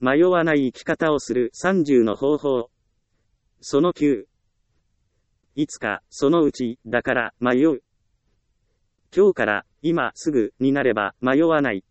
迷わない生き方をする30の方法。その9。いつか、そのうち、だから、迷う。今日から、今すぐ、になれば、迷わない。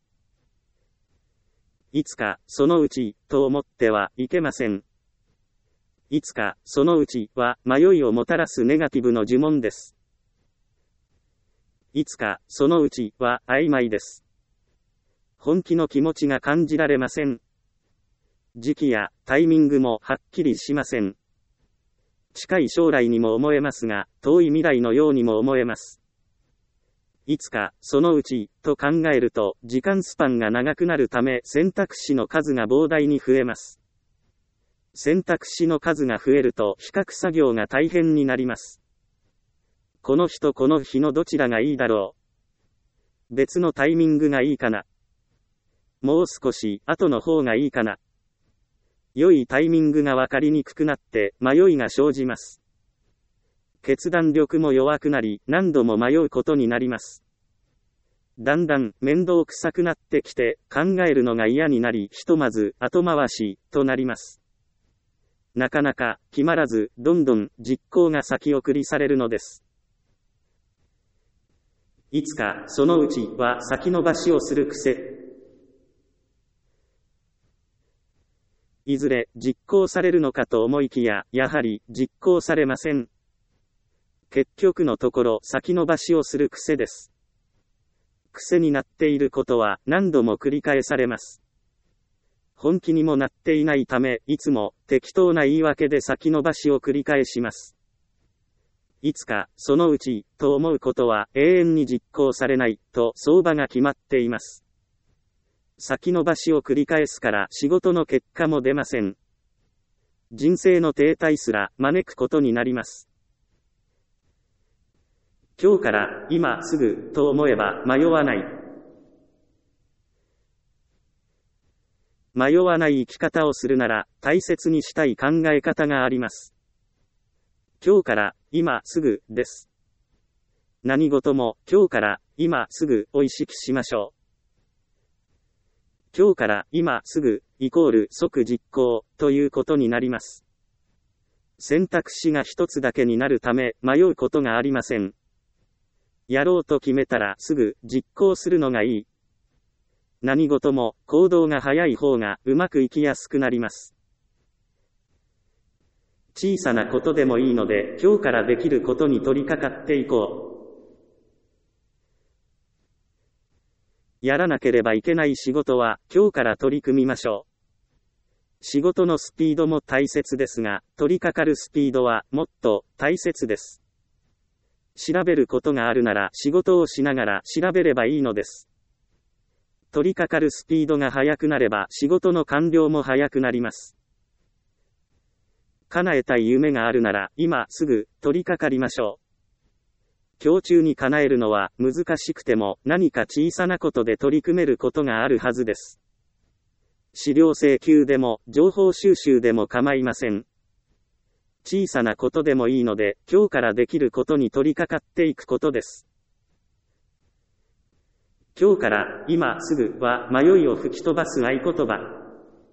いつか、そのうち、と思ってはいけません。いつか、そのうち、は、迷いをもたらすネガティブの呪文です。いつか、そのうち、は、曖昧です。本気の気持ちが感じられません。時期や、タイミングも、はっきりしません。近い将来にも思えますが、遠い未来のようにも思えます。いつか、そのうち、と考えると、時間スパンが長くなるため、選択肢の数が膨大に増えます。選択肢の数が増えると、比較作業が大変になります。この日とこの日のどちらがいいだろう。別のタイミングがいいかな。もう少し、後の方がいいかな。良いタイミングがわかりにくくなって、迷いが生じます。決断力も弱くなり、何度も迷うことになります。だんだん、面倒くさくなってきて、考えるのが嫌になり、ひとまず、後回し、となります。なかなか、決まらず、どんどん、実行が先送りされるのです。いつか、そのうち、は、先延ばしをする癖。いずれ、実行されるのかと思いきや、やはり、実行されません。結局のところ、先延ばしをする癖です。癖になっていることは、何度も繰り返されます。本気にもなっていないため、いつも、適当な言い訳で先延ばしを繰り返します。いつか、そのうち、と思うことは、永遠に実行されない、と、相場が決まっています。先延ばしを繰り返すから、仕事の結果も出ません。人生の停滞すら、招くことになります。今日から、今すぐ、と思えば、迷わない。迷わない生き方をするなら、大切にしたい考え方があります。今日から、今すぐ、です。何事も、今日から、今すぐ、を意識しましょう。今日から、今すぐ、イコール、即実行、ということになります。選択肢が一つだけになるため、迷うことがありません。やろうと決めたら、すぐ、実行するのがいい。何事も、行動が早い方が、うまくいきやすくなります。小さなことでもいいので、今日からできることに取り掛かっていこう。やらなければいけない仕事は、今日から取り組みましょう。仕事のスピードも大切ですが、取り掛かるスピードは、もっと、大切です。調べることがあるなら、仕事をしながら、調べればいいのです。取り掛かるスピードが速くなれば、仕事の完了も速くなります。叶えたい夢があるなら、今すぐ、取り掛かりましょう。今日中に叶えるのは、難しくても、何か小さなことで取り組めることがあるはずです。資料請求でも、情報収集でも構いません。小さなことでもいいので、今日からできることに取り掛かっていくことです。今日から、今すぐは、迷いを吹き飛ばす合言葉。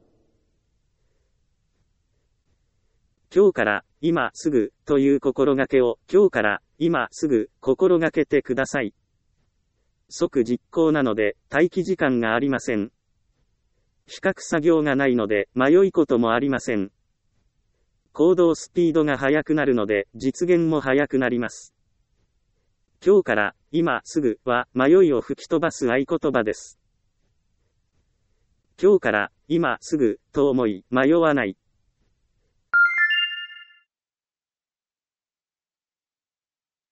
今日から、今すぐ、という心がけを、今日から、今すぐ、心がけてください。即実行なので、待機時間がありません。比較作業がないので、迷いこともありません。行動スピードが速くなるので、実現も速くなります。今日から、今すぐは、迷いを吹き飛ばす合言葉です。今日から、今すぐ、と思い、迷わない。